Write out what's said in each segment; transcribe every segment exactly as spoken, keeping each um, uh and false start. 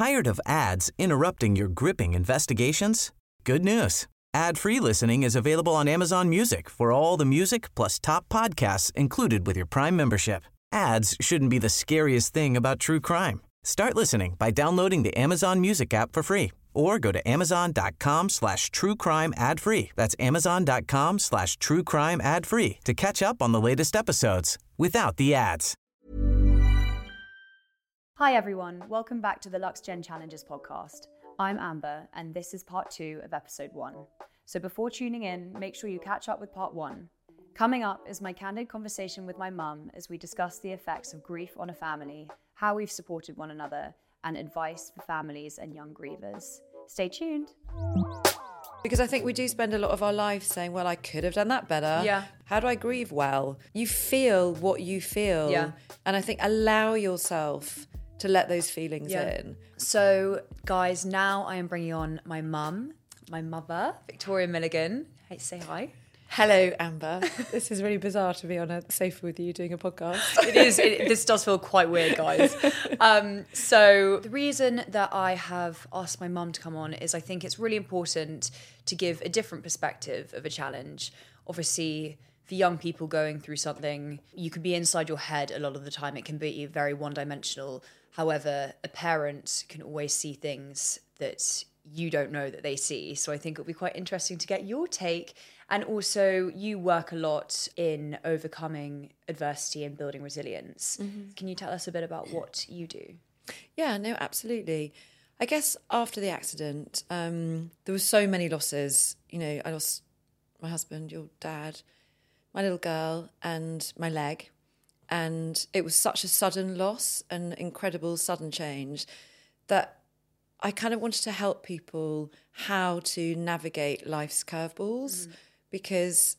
Tired of ads interrupting your gripping investigations? Good news. Ad-free listening is available on Amazon Music for all the music plus top podcasts included with your Prime membership. Ads shouldn't be the scariest thing about true crime. Start listening by downloading the Amazon Music app for free or go to amazon.com slash true crime ad free. That's amazon.com slash true crime ad free to catch up on the latest episodes without the ads. Hi everyone, welcome back to the Lux Gen Challenges podcast. I'm Amber and this is part two of episode one. So before tuning in, make sure you catch up with part one. Coming up is my candid conversation with my mum as we discuss the effects of grief on a family, how we've supported one another, and advice for families and young grievers. Stay tuned. Because I think we do spend a lot of our lives saying, well, I could have done that better. Yeah. How do I grieve well? You feel what you feel. Yeah. And I think allow yourself to let those feelings Yeah. in. So guys, now I am bringing on my mum, my mother, Victoria Milligan. Hey, say hi. Hello, Amber. This is really bizarre to be on a sofa with you doing a podcast. It is. It, this does feel quite weird, guys. Um, so the reason that I have asked my mum to come on is I think it's really important to give a different perspective of a challenge. Obviously, for young people going through something, you can be inside your head a lot of the time. It can be very one-dimensional. However, a parent can always see things that you don't know that they see. So I think it'll be quite interesting to get your take. And also, you work a lot in overcoming adversity and building resilience. Mm-hmm. Can you tell us a bit about what you do? Yeah, no, absolutely. I guess after the accident, um, there were so many losses. You know, I lost my husband, your dad, my little girl, and my leg. And it was such a sudden loss, an incredible sudden change, that I kind of wanted to help people how to navigate life's curveballs. Mm. Because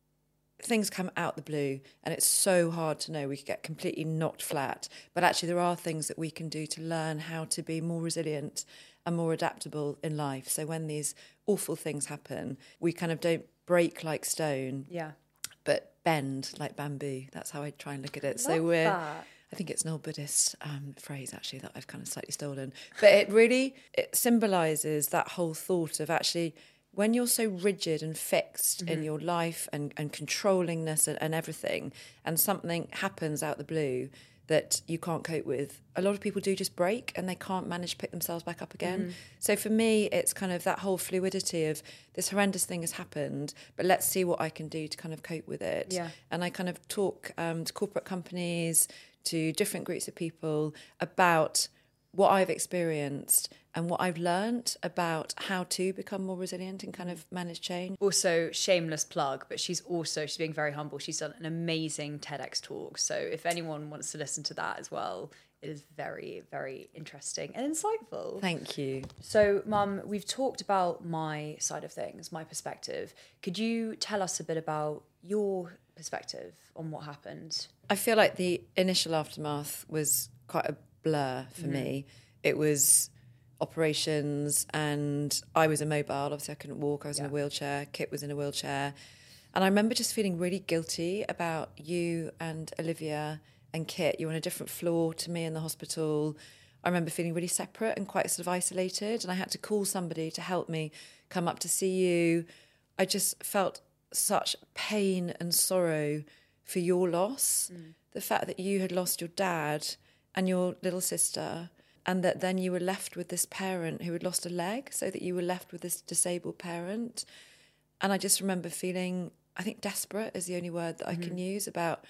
things come out the blue and it's so hard to know. We could get completely knocked flat. But actually there are things that we can do to learn how to be more resilient and more adaptable in life. So when these awful things happen, we kind of don't break like stone, yeah, but bend like bamboo. That's how I try and look at it. Love so we're... that. I think it's an old Buddhist um, phrase, actually, that I've kind of slightly stolen. But it really it symbolises that whole thought of actually... when you're so rigid and fixed mm-hmm. in your life and, and controllingness and, and everything, and something happens out the blue that you can't cope with, a lot of people do just break and they can't manage to pick themselves back up again. Mm-hmm. So for me, it's kind of that whole fluidity of this horrendous thing has happened, but let's see what I can do to kind of cope with it. Yeah. And I kind of talk um, to corporate companies, to different groups of people about what I've experienced and what I've learned about how to become more resilient and kind of manage change. Also, shameless plug, but she's also, she's being very humble. She's done an amazing TEDx talk. So if anyone wants to listen to that as well, it is very, very interesting and insightful. Thank you. So, Mum, we've talked about my side of things, my perspective. Could you tell us a bit about your perspective on what happened? I feel like the initial aftermath was quite a blur for mm-hmm. me. It was operations and I was immobile. Obviously I couldn't walk. I was yeah. in a wheelchair. Kit was in a wheelchair. And I remember just feeling really guilty about you and Olivia and Kit. You were on a different floor to me in the hospital. I remember feeling really separate and quite sort of isolated, and I had to call somebody to help me come up to see you. I just felt such pain and sorrow for your loss. Mm. The fact that you had lost your dad and your little sister, and that then you were left with this parent who had lost a leg, so that you were left with this disabled parent. And I just remember feeling, I think desperate is the only word that mm-hmm. I can use, about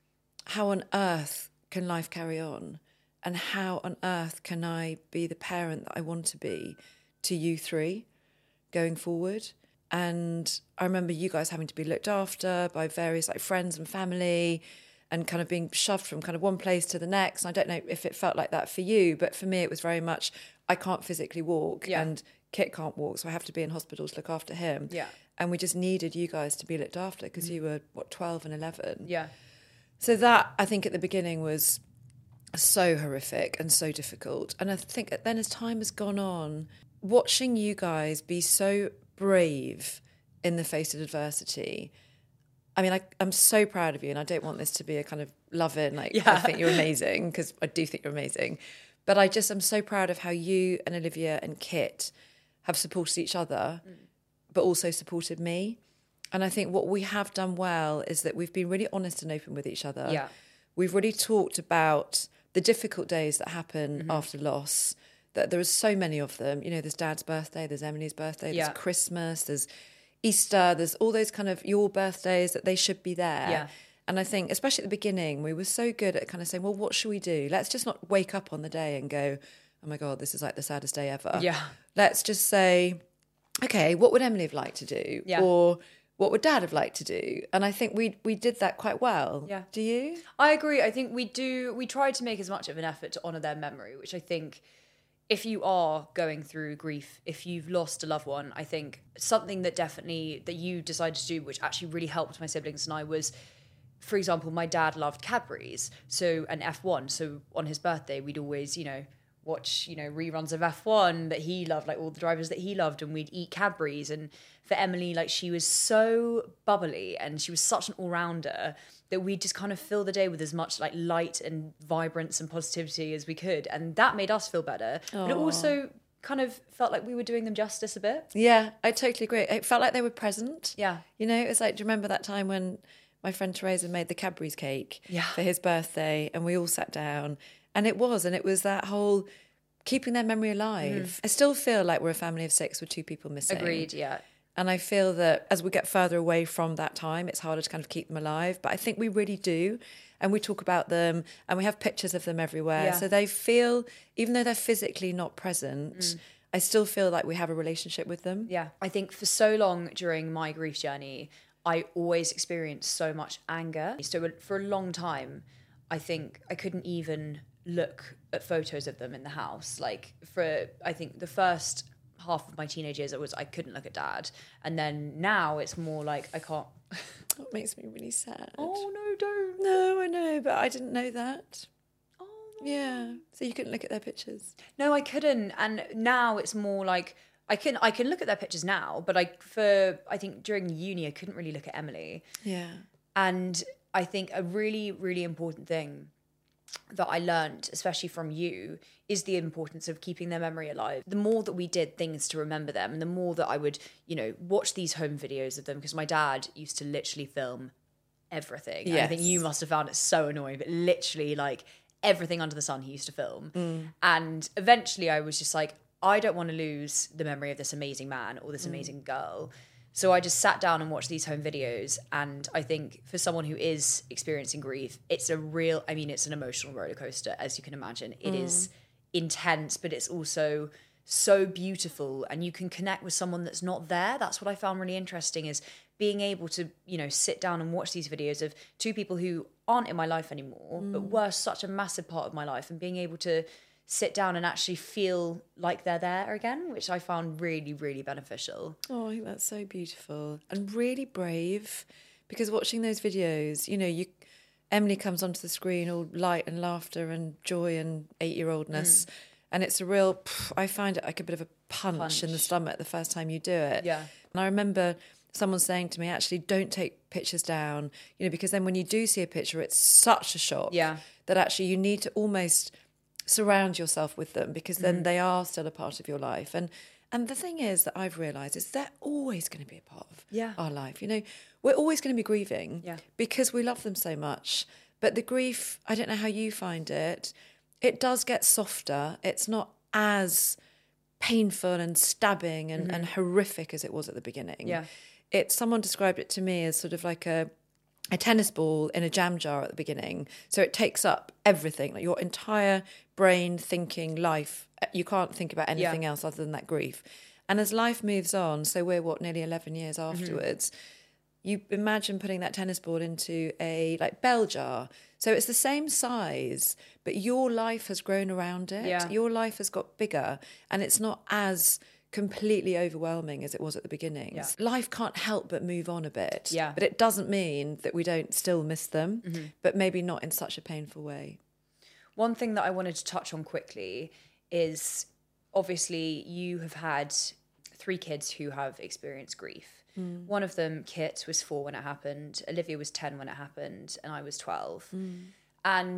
how on earth can life carry on, and how on earth can I be the parent that I want to be to you three going forward. And I remember you guys having to be looked after by various like friends and family, and kind of being shoved from kind of one place to the next. I don't know if it felt like that for you, but for me it was very much, I can't physically walk yeah. and Kit can't walk, so I have to be in hospital to look after him. Yeah. And we just needed you guys to be looked after because mm. you were, what, twelve and eleven? Yeah. So that, I think at the beginning was so horrific and so difficult. And I think then as time has gone on, watching you guys be so brave in the face of adversity, I mean, I, I'm so proud of you, and I don't want this to be a kind of love-in, like, yeah. I think you're amazing, because I do think you're amazing. But I just am so proud of how you and Olivia and Kit have supported each other, mm. but also supported me. And I think what we have done well is that we've been really honest and open with each other. Yeah. We've really talked about the difficult days that happen mm-hmm. after loss, that there are so many of them. You know, there's Dad's birthday, there's Emily's birthday, there's yeah. Christmas, there's Easter, there's all those kind of your birthdays that they should be there. Yeah. And I think, especially at the beginning, we were so good at kind of saying, well, what should we do? Let's just not wake up on the day and go, oh my God, this is like the saddest day ever. Yeah. Let's just say, okay, what would Emily have liked to do? Yeah. Or what would Dad have liked to do? And I think we we did that quite well. Yeah. Do you? I agree. I think we do, we try to make as much of an effort to honour their memory, which I think if you are going through grief, if you've lost a loved one, I think something that definitely, that you decided to do, which actually really helped my siblings and I was, for example, my dad loved Cadbury's, so, and F one. So on his birthday, we'd always, you know, watch, you know, reruns of F one that he loved, like all the drivers that he loved, and we'd eat Cadbury's. And for Emily, like, she was so bubbly and she was such an all-rounder that we just kind of fill the day with as much like light and vibrance and positivity as we could. And that made us feel better. Aww. But it also kind of felt like we were doing them justice a bit. Yeah, I totally agree. It felt like they were present. Yeah. You know, it's like, do you remember that time when my friend Teresa made the Cadbury's cake yeah. for his birthday and we all sat down? And it was, and it was that whole keeping their memory alive. Mm. I still feel like we're a family of six with two people missing. Agreed, yeah. And I feel that as we get further away from that time, it's harder to kind of keep them alive. But I think we really do. And we talk about them and we have pictures of them everywhere. Yeah. So they feel, even though they're physically not present, mm. I still feel like we have a relationship with them. Yeah. I think for so long during my grief journey, I always experienced so much anger. So for a long time, I think I couldn't even look at photos of them in the house. Like for, I think the first half of my teenage years, it was I couldn't look at Dad, and then now it's more like I can't. That makes me really sad. Oh no, don't. No, I know, but I didn't know that. Oh no. Yeah, so you couldn't look at their pictures. No, I couldn't, and now it's more like I can I can look at their pictures now, but I for I think during uni I couldn't really look at Emily. Yeah, and I think a really really important thing that I learned, especially from you, is the importance of keeping their memory alive. The more that we did things to remember them, and the more that I would, you know, watch these home videos of them, because my dad used to literally film everything. Yes. And I think you must have found it so annoying, but literally like everything under the sun he used to film. Mm. And eventually I was just like, I don't want to lose the memory of this amazing man or this mm. amazing girl. So I just sat down and watched these home videos. And I think for someone who is experiencing grief, it's a real, I mean, it's an emotional roller coaster, as you can imagine. It mm. is intense, but it's also so beautiful. And you can connect with someone that's not there. That's what I found really interesting, is being able to, you know, sit down and watch these videos of two people who aren't in my life anymore, mm. but were such a massive part of my life, and being able to sit down and actually feel like they're there again, which I found really, really beneficial. Oh, I think that's so beautiful and really brave, because watching those videos, you know, you Emily comes onto the screen all light and laughter and joy and eight-year-oldness, mm. and it's a real, pff, I find it like a bit of a punch, punch in the stomach the first time you do it. Yeah. And I remember someone saying to me, actually, don't take pictures down, you know, because then when you do see a picture, it's such a shock yeah. that actually you need to almost surround yourself with them, because then mm. they are still a part of your life. And and the thing is that I've realised is they're always going to be a part of yeah. our life. You know, we're always going to be grieving yeah. because we love them so much. But the grief, I don't know how you find it, it does get softer. It's not as painful and stabbing and, mm-hmm. and horrific as it was at the beginning. Yeah. It's, someone described it to me as sort of like a a tennis ball in a jam jar at the beginning. So it takes up everything, like your entire brain, thinking, life. You can't think about anything yeah. else other than that grief. And as life moves on, so we're, what, nearly eleven years afterwards, mm-hmm. you imagine putting that tennis ball into a, like, bell jar. So it's the same size, but your life has grown around it. Yeah. Your life has got bigger, and it's not as completely overwhelming as it was at the beginning. Yeah. Life can't help but move on a bit. Yeah. But it doesn't mean that we don't still miss them, mm-hmm. but maybe not in such a painful way. One thing that I wanted to touch on quickly is, obviously you have had three kids who have experienced grief. Mm. One of them, Kit, was four when it happened. Olivia was ten when it happened, and I was twelve. Mm. And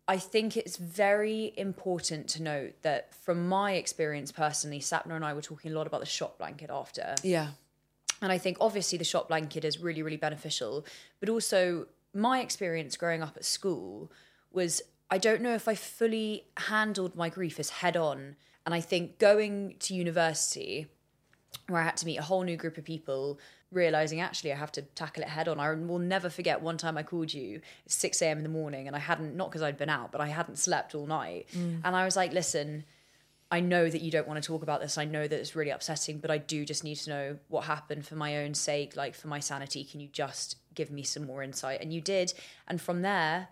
I think it's very important to note that from my experience personally, Sapna and I were talking a lot about the shop blanket after. Yeah. And I think obviously the shop blanket is really, really beneficial. But also my experience growing up at school was, I don't know if I fully handled my grief as head on. And I think going to university, where I had to meet a whole new group of people, realising actually I have to tackle it head on. I will never forget one time I called you at six a.m. in the morning, and I hadn't, not because I'd been out, but I hadn't slept all night. Mm. And I was like, listen, I know that you don't want to talk about this. I know that it's really upsetting, but I do just need to know what happened for my own sake, like for my sanity. Can you just give me some more insight? And you did. And from there,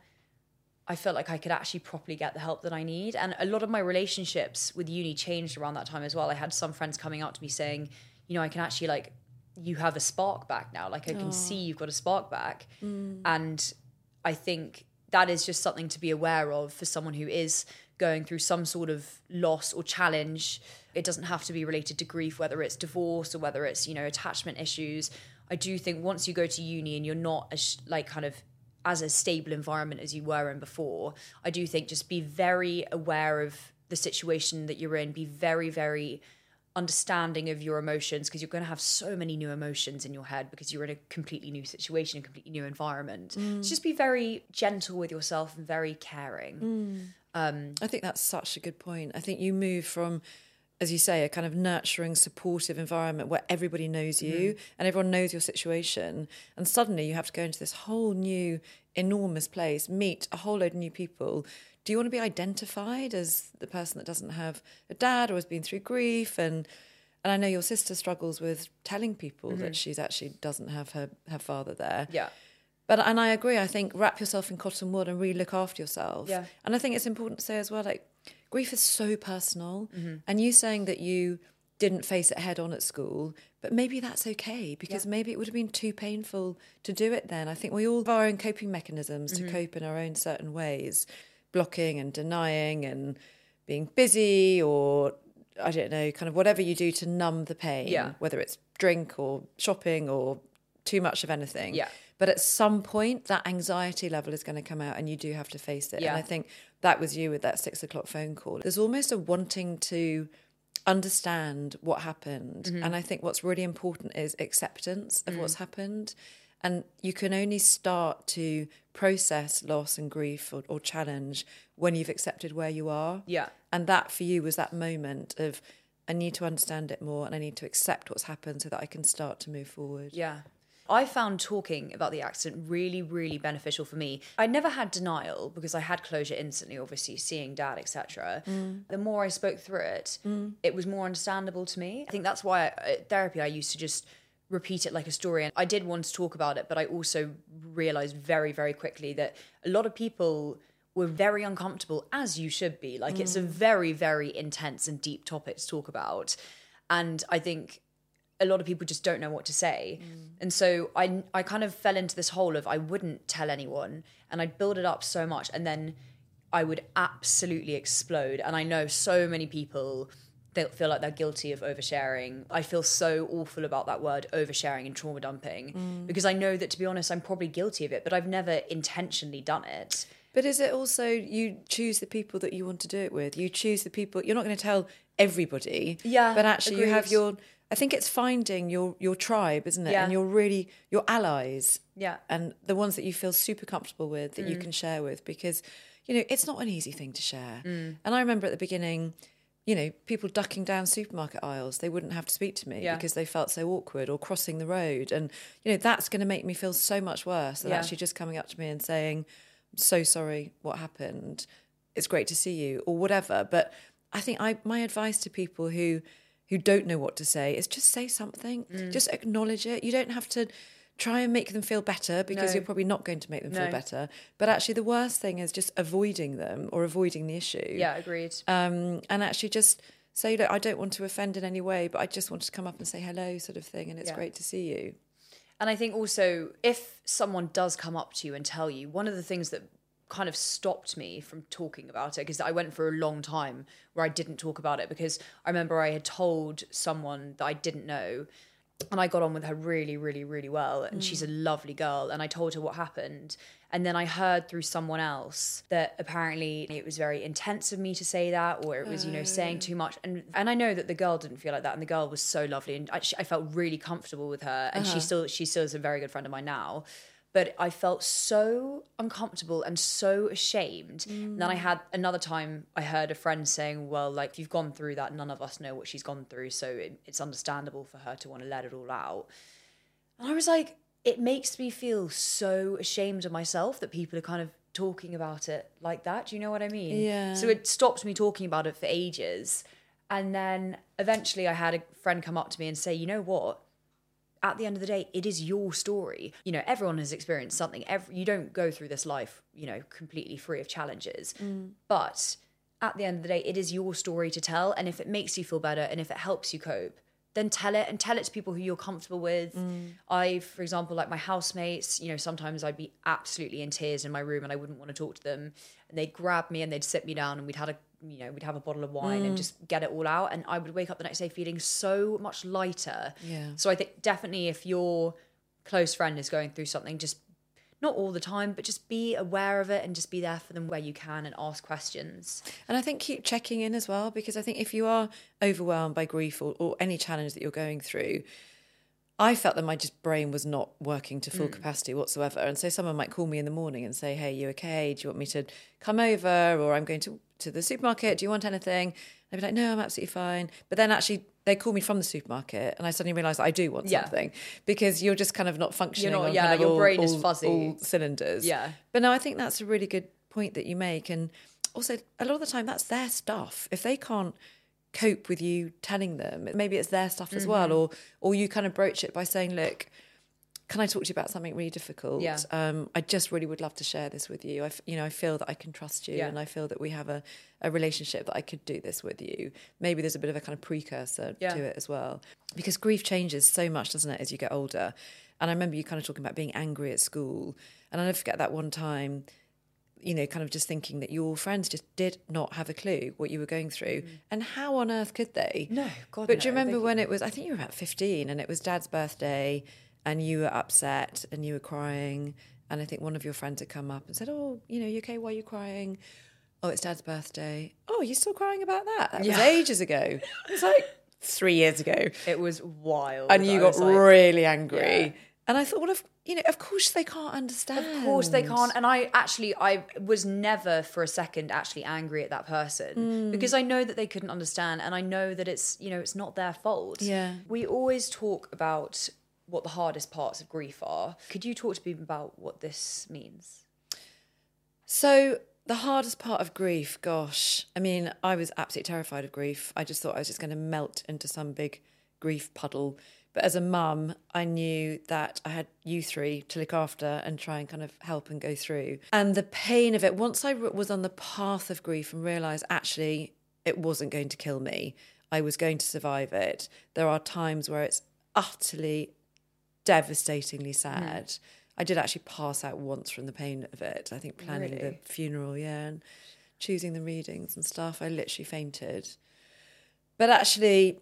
I felt like I could actually properly get the help that I need. And a lot of my relationships with uni changed around that time as well. I had some friends coming up to me saying, you know, I can actually like, you have a spark back now. Like I can oh. see you've got a spark back. Mm. And I think that is just something to be aware of for someone who is going through some sort of loss or challenge. It doesn't have to be related to grief, whether it's divorce or whether it's, you know, attachment issues. I do think once you go to uni and you're not as like kind of as a stable environment as you were in before, I do think just be very aware of the situation that you're in. Be very, very understanding of your emotions, because you're going to have so many new emotions in your head because you're in a completely new situation, a completely new environment. Mm. So just be very gentle with yourself and very caring. Mm. Um, I think that's such a good point. I think you move from, as you say, a kind of nurturing, supportive environment where everybody knows you mm. and everyone knows your situation. And suddenly you have to go into this whole new, enormous place, meet a whole load of new people. Do you want to be identified as the person that doesn't have a dad or has been through grief? And and I know your sister struggles with telling people mm-hmm. that she's actually doesn't have her, her father there. Yeah. But, and I agree, I think wrap yourself in cotton wool and really look after yourself. Yeah. And I think it's important to say as well, like, grief is so personal. Mm-hmm. And you saying that you didn't face it head on at school, but maybe that's okay, because yeah. maybe it would have been too painful to do it then. I think we all have our own coping mechanisms mm-hmm. to cope in our own certain ways. Blocking and denying and being busy, or I don't know, kind of whatever you do to numb the pain, yeah. whether it's drink or shopping or too much of anything. Yeah. But at some point, that anxiety level is going to come out and you do have to face it. Yeah. And I think that was you with that six o'clock phone call. There's almost a wanting to understand what happened. Mm-hmm. And I think what's really important is acceptance of mm. what's happened. And you can only start to process loss and grief or, or challenge when you've accepted where you are. Yeah. And that for you was that moment of, I need to understand it more and I need to accept what's happened so that I can start to move forward. Yeah. I found talking about the accident really, really beneficial for me. I never had denial because I had closure instantly, obviously, seeing dad, et cetera. Mm. The more I spoke through it, mm. it was more understandable to me. I think that's why I, at therapy I used to just repeat it like a story. And I did want to talk about it, but I also realised very, very quickly that a lot of people were very uncomfortable, as you should be. Like, mm. it's a very, very intense and deep topic to talk about. And I think a lot of people just don't know what to say. Mm. And so I, I kind of fell into this hole of I wouldn't tell anyone, and I'd build it up so much, and then I would absolutely explode. And I know so many people, they feel like they're guilty of oversharing. I feel so awful about that word, oversharing and trauma dumping, mm. because I know that, to be honest, I'm probably guilty of it, but I've never intentionally done it. But is it also you choose the people that you want to do it with? You choose the people, you're not going to tell everybody. Yeah, but actually agreed. You have your, I think it's finding your your tribe, isn't it? Yeah. And you're really, your allies. Yeah. And the ones that you feel super comfortable with, that mm. you can share with, because, you know, it's not an easy thing to share. Mm. And I remember at the beginning, you know, people ducking down supermarket aisles. They wouldn't have to speak to me yeah. because they felt so awkward, or crossing the road. And, you know, that's going to make me feel so much worse than yeah. actually just coming up to me and saying, I'm so sorry what happened. It's great to see you, or whatever. But I think I my advice to people who who don't know what to say is just say something. Mm. Just acknowledge it. You don't have to try and make them feel better, because no. you're probably not going to make them no. feel better. But actually the worst thing is just avoiding them or avoiding the issue. Yeah, agreed. Um, and actually just say, look, I don't want to offend in any way, but I just wanted to come up and say hello, sort of thing. And it's yeah. great to see you. And I think also, if someone does come up to you and tell you, one of the things that kind of stopped me from talking about it, because I went for a long time where I didn't talk about it, because I remember I had told someone that I didn't know, And I got on with her really, really, really well. And Mm. she's a lovely girl. And I told her what happened. And then I heard through someone else that apparently it was very intense of me to say that, or it was, you know, saying too much. And and I know that the girl didn't feel like that. And the girl was so lovely. And I, I felt really comfortable with her. And Uh-huh. she still, she still is a very good friend of mine now. But I felt so uncomfortable and so ashamed. Mm. And then I had another time I heard a friend saying, well, like, if you've gone through that, none of us know what she's gone through. So it, it's understandable for her to want to let it all out. And I was like, it makes me feel so ashamed of myself that people are kind of talking about it like that. Do you know what I mean? Yeah. So it stopped me talking about it for ages. And then eventually I had a friend come up to me and say, you know what? At the end of the day, it is your story. You know, everyone has experienced something. Every, you don't go through this life, you know, completely free of challenges. Mm. But at the end of the day, it is your story to tell. And if it makes you feel better and if it helps you cope, then tell it and tell it to people who you're comfortable with. Mm. I, for example, like my housemates, you know, sometimes I'd be absolutely in tears in my room and I wouldn't want to talk to them. And they'd grab me and they'd sit me down and we'd had a, you know, we'd have a bottle of wine mm. and just get it all out. And I would wake up the next day feeling so much lighter. Yeah. So I think definitely if your close friend is going through something, just not all the time, but just be aware of it and just be there for them where you can and ask questions. And I think keep checking in as well, because I think if you are overwhelmed by grief or, or any challenge that you're going through, I felt that my just brain was not working to full mm. capacity whatsoever. And so someone might call me in the morning and say, hey, you okay? Do you want me to come over? Or I'm going to, to the supermarket. Do you want anything? I'd be like, no, I'm absolutely fine. But then actually they call me from the supermarket and I suddenly realise that I do want yeah. something, because you're just kind of not functioning you're not, on yeah, kind of your all, brain all, is fuzzy. all cylinders. Yeah. But no, I think that's a really good point that you make. And also a lot of the time that's their stuff. If they can't cope with you telling them, maybe it's their stuff as mm-hmm. well, or or you kind of broach it by saying, look, can I talk to you about something really difficult? Yeah. Um, I just really would love to share this with you. I, f- you know, I feel that I can trust you yeah. and I feel that we have a, a relationship that I could do this with you. Maybe there's a bit of a kind of precursor yeah. to it as well. Because grief changes so much, doesn't it, as you get older? And I remember you kind of talking about being angry at school. And I'll never forget that one time, you know, kind of just thinking that your friends just did not have a clue what you were going through. Mm. And how on earth could they? No, God, But no, do you remember when couldn't. it was, I think you were about fifteen and it was Dad's birthday and you were upset and you were crying. And I think one of your friends had come up and said, oh, you know, you okay? Why are you crying? Oh, it's Dad's birthday. Oh, you're still crying about that? That was yeah. ages ago. It was like three years ago. It was wild. And you I got like, really angry. Yeah. And I thought, well, of, you know, of course they can't understand. Of course they can't. And I actually, I was never for a second actually angry at that person mm. because I know that they couldn't understand. And I know that it's, you know, it's not their fault. Yeah. We always talk about what the hardest parts of grief are. Could you talk to me about what this means? So the hardest part of grief, gosh, I mean, I was absolutely terrified of grief. I just thought I was just going to melt into some big grief puddle. But as a mum, I knew that I had you three to look after and try and kind of help and go through. And the pain of it, once I was on the path of grief and realised actually it wasn't going to kill me, I was going to survive it. There are times where it's utterly, devastatingly sad. Mm. I did actually pass out once from the pain of it. I think planning really? the funeral, yeah, and choosing the readings and stuff, I literally fainted. But actually...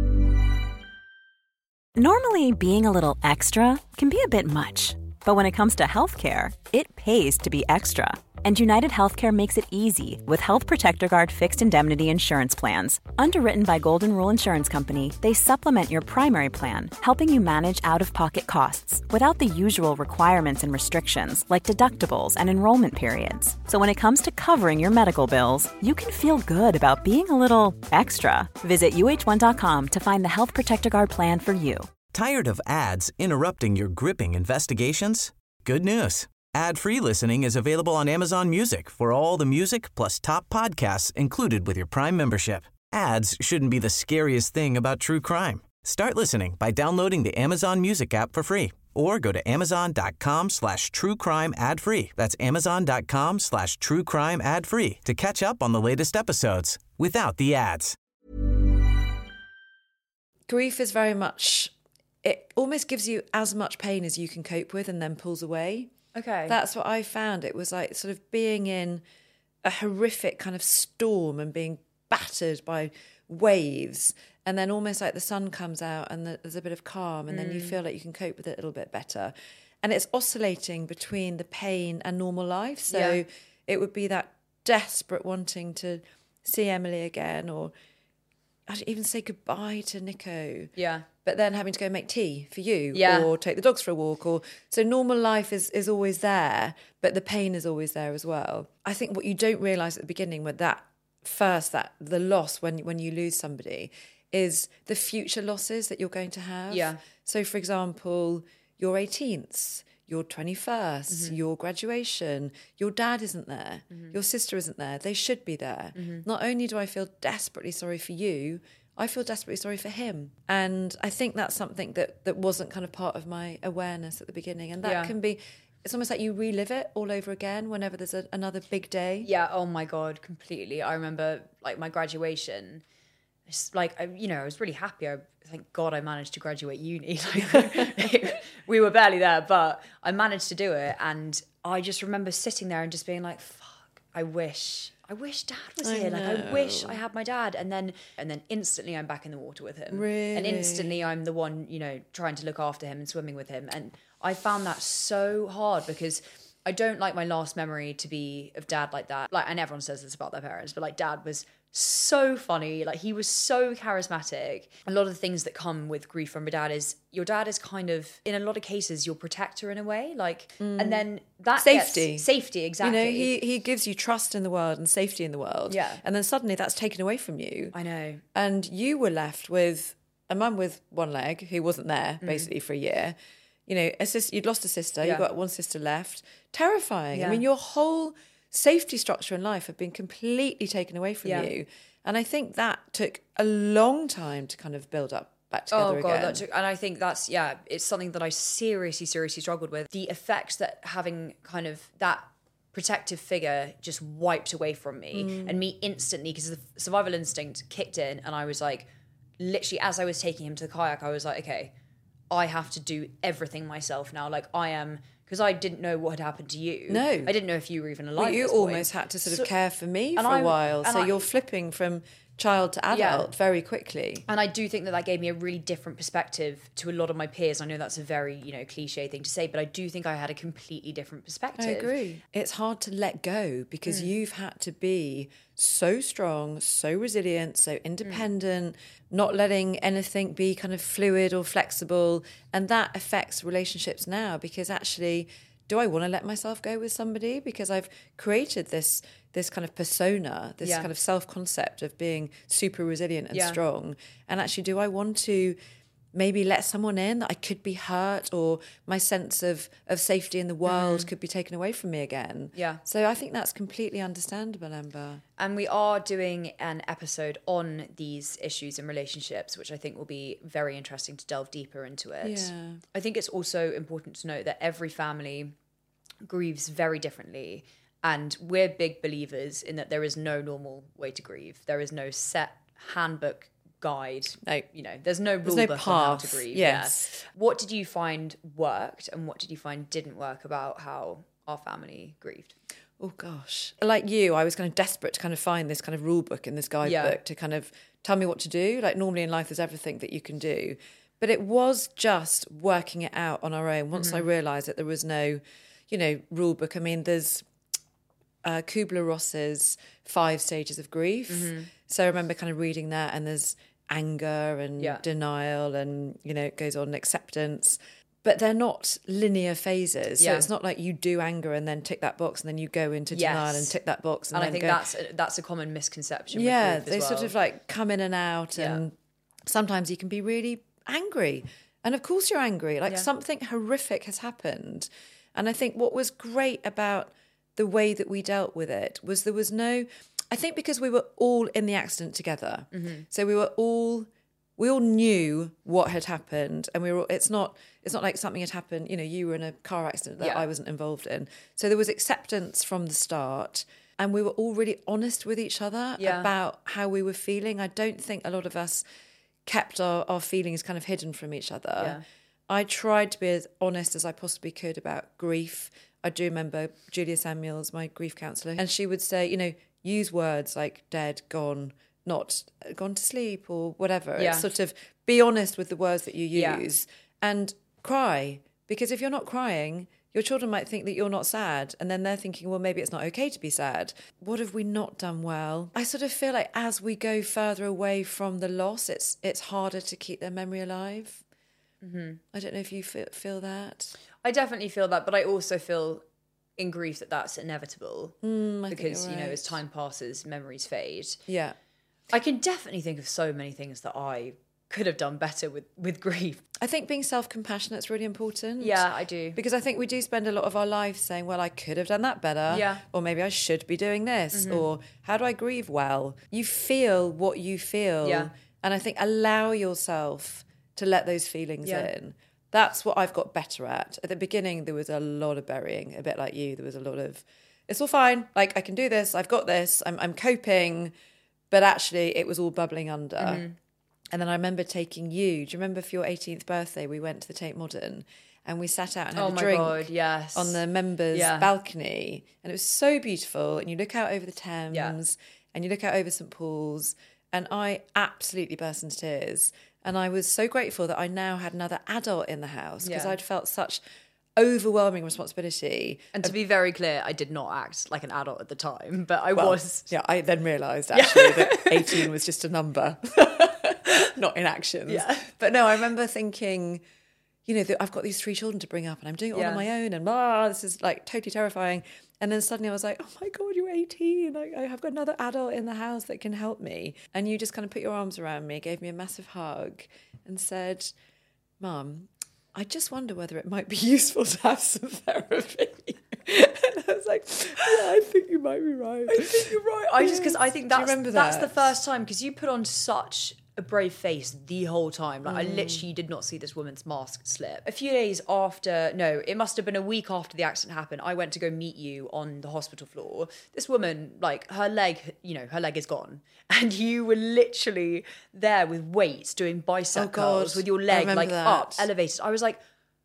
Normally, being a little extra can be a bit much. But when it comes to healthcare, it pays to be extra. And United Healthcare makes it easy with Health Protector Guard fixed indemnity insurance plans. Underwritten by Golden Rule Insurance Company, they supplement your primary plan, helping you manage out-of-pocket costs without the usual requirements and restrictions like deductibles and enrollment periods. So when it comes to covering your medical bills, you can feel good about being a little extra. Visit U H one dot com to find the Health Protector Guard plan for you. Tired of ads interrupting your gripping investigations? Good news. Ad-free listening is available on Amazon Music for all the music plus top podcasts included with your Prime membership. Ads shouldn't be the scariest thing about true crime. Start listening by downloading the Amazon Music app for free or go to amazon.com slash true crime ad free. That's amazon.com slash true crime ad free to catch up on the latest episodes without the ads. Grief is very much, it almost gives you as much pain as you can cope with and then pulls away. Okay. That's what I found. It was like sort of being in a horrific kind of storm and being battered by waves, and then almost like the sun comes out and there's a bit of calm, and mm. then you feel like you can cope with it a little bit better. And it's oscillating between the pain and normal life. So yeah. it would be that desperate wanting to see Emily again, or I'd even say goodbye to Nico. Yeah. But then having to go make tea for you, yeah. or take the dogs for a walk, or so normal life is is always there, but the pain is always there as well. I think what you don't realise at the beginning with that first, that the loss when when you lose somebody, is the future losses that you're going to have. Yeah. So, for example, your eighteenths, your twenty-first, mm-hmm. your graduation, your dad isn't there, mm-hmm. your sister isn't there. They should be there. Mm-hmm. Not only do I feel desperately sorry for you, I feel desperately sorry for him. And I think that's something that, that wasn't kind of part of my awareness at the beginning. And that yeah. can be, it's almost like you relive it all over again whenever there's a, another big day. Yeah, oh my God, completely. I remember like my graduation, it's like, I, you know, I was really happy. I, thank God I managed to graduate uni. Like, we were barely there, but I managed to do it. And I just remember sitting there and just being like, fuck, I wish... I wish Dad was I here. know. Like, I wish I had my dad. And then and then instantly I'm back in the water with him. Really? And instantly I'm the one, you know, trying to look after him and swimming with him. And I found that so hard because I don't like my last memory to be of Dad like that. Like, and everyone says this about their parents, but like Dad was so funny. Like, he was so charismatic. A lot of the things that come with grief from your dad is your dad is kind of, in a lot of cases, your protector in a way. Like, mm. and then that safety, gets, safety, exactly. You know, he he gives you trust in the world and safety in the world. Yeah. And then suddenly that's taken away from you. I know. And you were left with a mum with one leg who wasn't there mm. basically for a year. You know, a sis- you'd lost a sister. Yeah. You've got one sister left. Terrifying. Yeah. I mean, your whole safety structure in life had been completely taken away from yeah. you. And I think that took a long time to kind of build up back together oh, God, again. That took, and I think that's, yeah, it's something that I seriously, seriously struggled with. The effects that having kind of that protective figure just wiped away from me mm. and me instantly, because the survival instinct kicked in and I was like, literally as I was taking him to the kayak, I was like, okay, I have to do everything myself now. Like I am... Because I didn't know what had happened to you. No. I didn't know if you were even alive. Well, you at this almost point. had to sort so, of care for me for I, a while. So I, you're flipping from child to adult yeah. very quickly. And I do think that that gave me a really different perspective to a lot of my peers. I know that's a very, you know, cliche thing to say, but I do think I had a completely different perspective. I agree. It's hard to let go because mm. you've had to be so strong, so resilient, so independent, mm. not letting anything be kind of fluid or flexible. And that affects relationships now because actually... do I want to let myself go with somebody? Because I've created this this kind of persona, this yeah. kind of self-concept of being super resilient and yeah. strong. And actually, do I want to maybe let someone in that I could be hurt or my sense of, of safety in the world mm. could be taken away from me again? Yeah. So I think that's completely understandable, Amber. And we are doing an episode on these issues in relationships, which I think will be very interesting to delve deeper into it. Yeah. I think it's also important to note that every family grieves very differently. And we're big believers in that there is no normal way to grieve. There is no set handbook guide. No. You know, there's no rule there's book no path. on how to grieve. Yes. Yeah. What did you find worked and what did you find didn't work about how our family grieved? Oh gosh. Like you, I was kind of desperate to kind of find this kind of rule book and this guidebook yeah. to kind of tell me what to do. Like normally in life there's everything that you can do. But it was just working it out on our own. Once mm-hmm. I realised that there was no, you know, rule book. I mean, there's uh, Kubler-Ross's five stages of grief. Mm-hmm. So I remember kind of reading that and there's anger and yeah. denial and, you know, it goes on acceptance. But they're not linear phases. So yeah. it's not like you do anger and then tick that box and then you go into yes. denial and tick that box. And, and then I think go. that's a, that's a common misconception. Yeah, with grief they as well. sort of like come in and out yeah. and sometimes you can be really angry. And of course you're angry. Like yeah. something horrific has happened. And I think what was great about the way that we dealt with it was there was no... I think because we were all in the accident together. Mm-hmm. So we were all... We all knew what had happened, and we were. It's not. It's not like something had happened. You know, you were in a car accident that yeah. I wasn't involved in. So there was acceptance from the start, and we were all really honest with each other yeah. about how we were feeling. I don't think a lot of us kept our, our feelings kind of hidden from each other. Yeah. I tried to be as honest as I possibly could about grief. I do remember Julia Samuels, my grief counsellor, and she would say, you know, use words like dead, gone, not gone to sleep or whatever. Yeah. It's sort of be honest with the words that you Yeah. use and cry. Because if you're not crying, your children might think that you're not sad. And then they're thinking, well, maybe it's not okay to be sad. What have we not done well? I sort of feel like as we go further away from the loss, it's it's harder to keep their memory alive. Mm-hmm. I don't know if you feel, feel that. I definitely feel that, but I also feel in grief that that's inevitable Mm, I think because, you're you know, right. as time passes, memories fade. Yeah. I can definitely think of so many things that I could have done better with, with grief. I think being self-compassionate is really important. Yeah, I do. Because I think we do spend a lot of our lives saying, well, I could have done that better. Yeah. Or maybe I should be doing this. Mm-hmm. Or how do I grieve well? You feel what you feel. Yeah. And I think allow yourself to let those feelings Yeah. in. That's what I've got better at. At the beginning, there was a lot of burying, a bit like you. There was a lot of, it's all fine. Like, I can do this. I've got this. I'm, I'm coping. But actually, it was all bubbling under. Mm-hmm. And then I remember taking you. Do you remember for your eighteenth birthday, we went to the Tate Modern and we sat out and had Oh a my drink God, yes. on the members' Yeah. balcony. And it was so beautiful. And you look out over the Thames Yeah. and you look out over St Paul's. And I absolutely burst into tears. And I was so grateful that I now had another adult in the house because Yeah. I'd felt such overwhelming responsibility. And to be very clear, I did not act like an adult at the time, but I Well, was. Yeah, I then realised actually that eighteen was just a number, not in actions. Yeah. But no, I remember thinking, you know, that I've got these three children to bring up and I'm doing it all Yeah. on my own and blah, this is like totally terrifying. And then suddenly I was like, oh my God, you're eighteen. I, I have got another adult in the house that can help me. And you just kind of put your arms around me, gave me a massive hug and said, Mum, I just wonder whether it might be useful to have some therapy. And I was like, yeah, I think you might be right. I think you're right. I just because I think Do you that's remember that's that? the first time because you put on such a brave face the whole time. Like I Mm. literally did not see this woman's mask slip. A few days after, no, it must have been a week after the accident happened. I went to go meet you on the hospital floor. This woman, like her leg, you know, her leg is gone, and you were literally there with weights doing bicep Oh, God. curls with your I leg remember like that. up, elevated. I was like,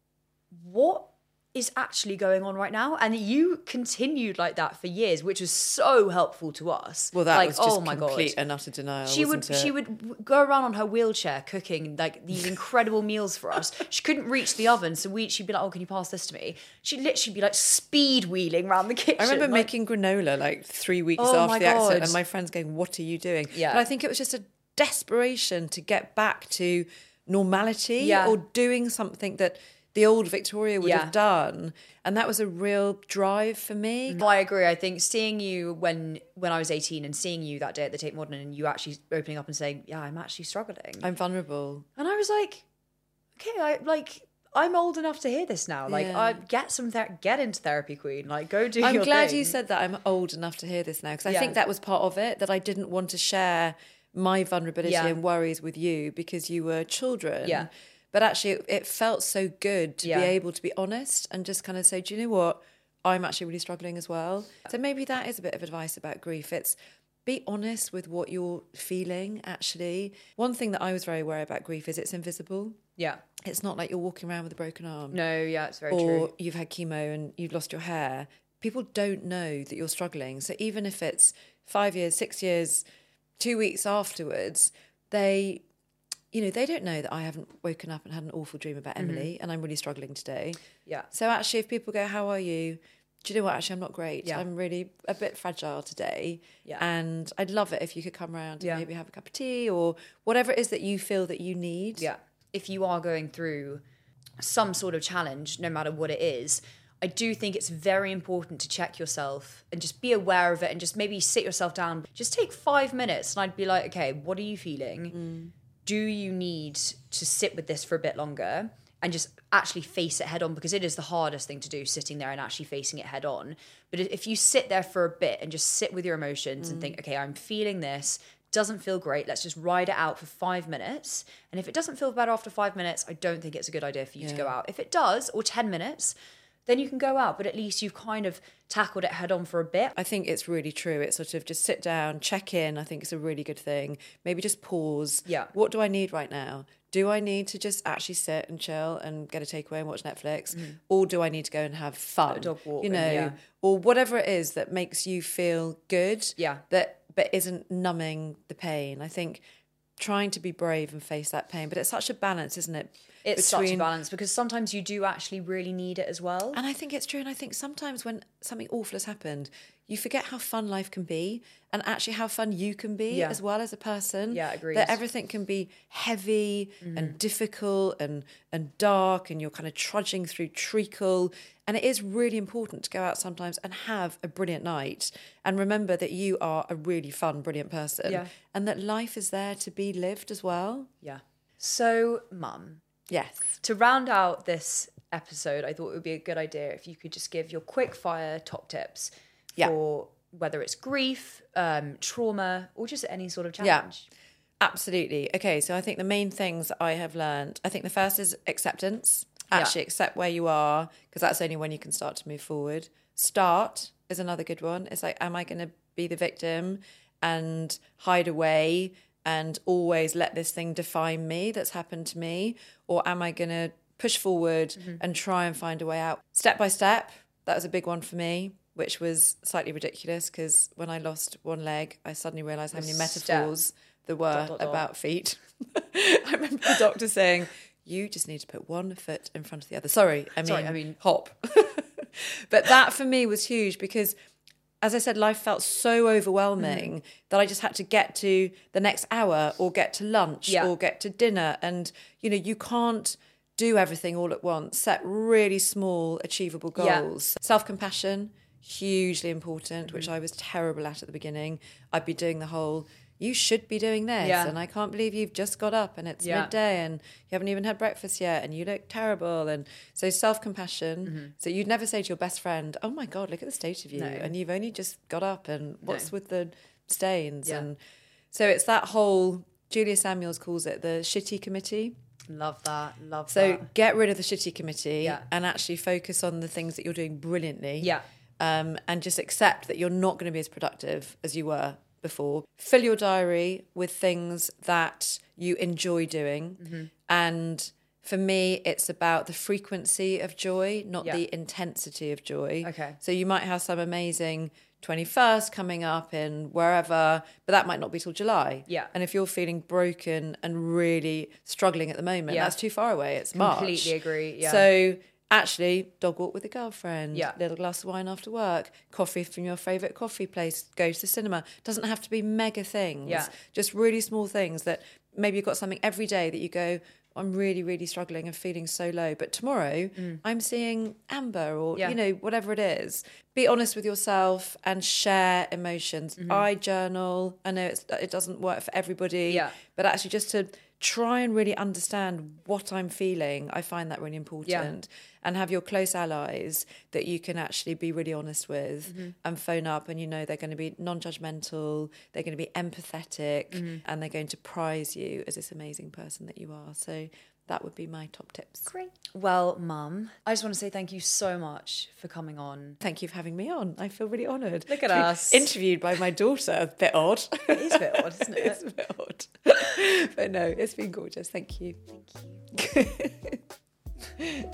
what is actually going on right now? And you continued like that for years, which was so helpful to us. Well, that like, was just oh my complete God. and utter denial. She would wasn't it? she would w- go around on her wheelchair cooking like these incredible meals for us. She couldn't reach the oven, so we she'd be like, "Oh, can you pass this to me?" She'd literally be like speed wheeling around the kitchen. I remember like- making granola like three weeks Oh, after my the accident, God. and my friends going, "What are you doing?" Yeah. But I think it was just a desperation to get back to normality Yeah. or doing something that the old Victoria would Yeah. have done, and that was a real drive for me. No, I agree. I think seeing you when when I was eighteen and seeing you that day at the Tate Modern and you actually opening up and saying, "Yeah, I'm actually struggling," I'm vulnerable. and I was like, "Okay, I like." I'm old enough to hear this now. Like, Yeah. I get some ther- get into therapy, Queen. Like, go do. I'm your glad thing. you said that. I'm old enough to hear this now because I Yeah. think that was part of it, that I didn't want to share my vulnerability Yeah. and worries with you because you were children. Yeah. But actually, it, it felt so good to Yeah. be able to be honest and just kind of say, do you know what? I'm actually really struggling as well. So maybe that is a bit of advice about grief. It's be honest with what you're feeling, actually. One thing that I was very aware about grief is it's invisible. Yeah. It's not like you're walking around with a broken arm No. Yeah. It's very or true. you've had chemo and you've lost your hair. People don't know that you're struggling. So even if it's five years, six years, two weeks afterwards, they, you know, they don't know that I haven't woken up and had an awful dream about Emily and I'm really struggling today. Yeah. So actually, if people go, how are you? Do you know what? Actually, I'm not great. Yeah. I'm really a bit fragile today. Yeah. And I'd love it if you could come around and Yeah. maybe have a cup of tea or whatever it is that you feel that you need. Yeah. If you are going through some sort of challenge, no matter what it is, I do think it's very important to check yourself and just be aware of it and just maybe sit yourself down. Just take five minutes and I'd be like, okay, what are you feeling? Mm. Do you need to sit with this for a bit longer and just actually face it head on? Because it is the hardest thing to do, sitting there and actually facing it head on. But if you sit there for a bit and just sit with your emotions Mm. and think, okay, I'm feeling this, doesn't feel great, let's just ride it out for five minutes. And if it doesn't feel better after five minutes, I don't think it's a good idea for you to go out. If it does, or ten minutes, then you can go out. But at least you've kind of tackled it head on for a bit. I think it's really true. It's sort of just sit down, check in. I think it's a really good thing. Maybe just pause. Yeah. What do I need right now? Do I need to just actually sit and chill and get a takeaway and watch Netflix? Or do I need to go and have fun? A dog walk You and- know, yeah. or whatever it is that makes you feel good. Yeah. That but isn't numbing the pain. I think trying to be brave and face that pain, but it's such a balance, isn't it? It's Between... such a balance, because sometimes you do actually really need it as well. And I think it's true. And I think sometimes when something awful has happened, you forget how fun life can be, and actually how fun you can be Yeah. as well as a person. Yeah, agreed. That everything can be heavy mm-hmm. and difficult and, and dark, and you're kind of trudging through treacle. And it is really important to go out sometimes and have a brilliant night, and remember that you are a really fun, brilliant person. Yeah. And that life is there to be lived as well. Yeah. So, Mum. Yes. To round out this episode, I thought it would be a good idea if you could just give your quick fire top tips yeah. for whether it's grief, um, trauma, or just any sort of challenge. Yeah, absolutely. Okay, so I think the main things I have learned, I think the first is acceptance. Actually yeah. accept where you are, because that's only when you can start to move forward. Start is another good one. It's like, am I going to be the victim and hide away and always let this thing define me that's happened to me? Or am I going to push forward mm-hmm. and try and find a way out? Step by step, that was a big one for me, which was slightly ridiculous, because when I lost one leg, I suddenly realised how many metaphors step. there were dot, dot, dot. about feet. I remember the doctor saying, you just need to put one foot in front of the other. Sorry, I mean, Sorry, I mean hop. But that for me was huge, because as I said, life felt so overwhelming mm. that I just had to get to the next hour, or get to lunch yeah. or get to dinner. And, you know, you can't do everything all at once. Set really small, achievable goals. Yeah. Self-compassion, hugely important, mm. which I was terrible at at the beginning. I'd be doing the whole, you should be doing this. Yeah. And I can't believe you've just got up and it's yeah. midday and you haven't even had breakfast yet and you look terrible. And so self-compassion. Mm-hmm. So you'd never say to your best friend, oh my God, look at the state of you. No. And you've only just got up, and what's no. with the stains? Yeah. And so it's that whole, Julia Samuels calls it the shitty committee. Love that. Love so that. So get rid of the shitty committee yeah. and actually focus on the things that you're doing brilliantly. Yeah. Um, and just accept that you're not going to be as productive as you were before. Fill your diary with things that you enjoy doing. Mm-hmm. And for me, it's about the frequency of joy, not yeah. the intensity of joy. Okay. So you might have some amazing twenty-first coming up in wherever, but that might not be till July. Yeah. And if you're feeling broken and really struggling at the moment, yeah. that's too far away. It's March. Completely agree. Yeah. So actually, dog walk with a girlfriend, yeah. little glass of wine after work, coffee from your favourite coffee place, go to the cinema. Doesn't have to be mega things. Yeah. Just really small things that maybe you've got something every day that you go, I'm really, really struggling and feeling so low. But tomorrow mm. I'm seeing Amber or, yeah. you know, whatever it is. Be honest with yourself and share emotions. Mm-hmm. I journal. I know it's, it doesn't work for everybody, yeah. but actually just to try and really understand what I'm feeling. I find that really important. Yeah. And have your close allies that you can actually be really honest with mm-hmm. and phone up, and you know they're going to be non-judgmental, they're going to be empathetic, mm-hmm. and they're going to prize you as this amazing person that you are. So that would be my top tips. Great. Well, Mum, I just want to say thank you so much for coming on. Thank you for having me on. I feel really honoured. Look at us. Interviewed by my daughter. A bit odd. It is a bit odd, isn't it? It's a bit odd. But no, it's been gorgeous. Thank you. Thank you.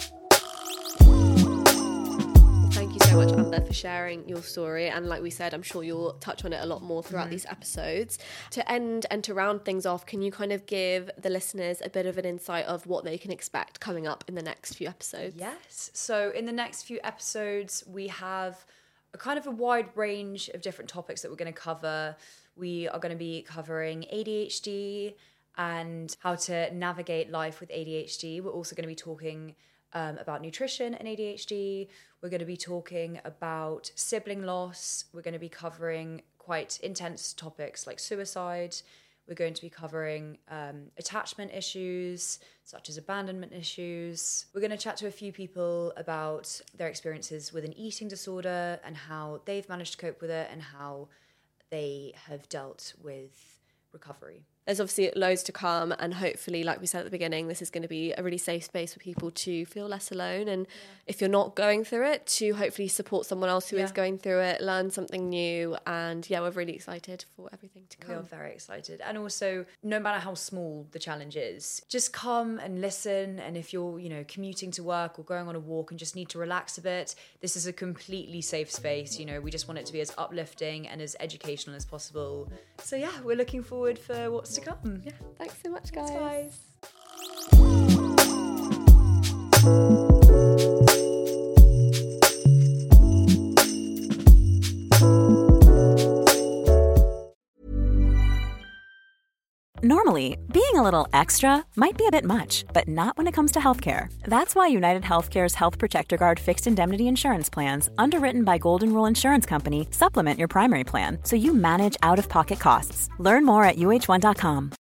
Thank you so much, Amber, for sharing your story. And like we said, I'm sure you'll touch on it a lot more throughout mm. these episodes. To end and to round things off, can you kind of give the listeners a bit of an insight of what they can expect coming up in the next few episodes? Yes. So in the next few episodes, we have a kind of a wide range of different topics that we're going to cover. We are going to be covering A D H D and how to navigate life with A D H D. We're also going to be talking Um, about nutrition and A D H D. We're going to be talking about sibling loss. We're going to be covering quite intense topics like suicide. We're going to be covering um, attachment issues, such as abandonment issues. We're going to chat to a few people about their experiences with an eating disorder and how they've managed to cope with it and how they have dealt with recovery. there's obviously loads to come, and hopefully, like we said at the beginning, this is going to be a really safe space for people to feel less alone, and yeah. if you're not going through it, to hopefully support someone else who yeah. is going through it, learn something new, and yeah, we're really excited for everything to come. We are very excited. And also, no matter how small the challenge is, just come and listen, and if you're, you know, commuting to work or going on a walk and just need to relax a bit, this is a completely safe space. You know, we just want it to be as uplifting and as educational as possible. So yeah, we're looking forward for what's to come. Yeah, thanks so much, guys. Thanks, guys. Normally, being a little extra might be a bit much, but not when it comes to healthcare. That's why United Healthcare's Health Protector Guard fixed indemnity insurance plans, underwritten by Golden Rule Insurance Company, supplement your primary plan so you manage out-of-pocket costs. Learn more at U H one dot com.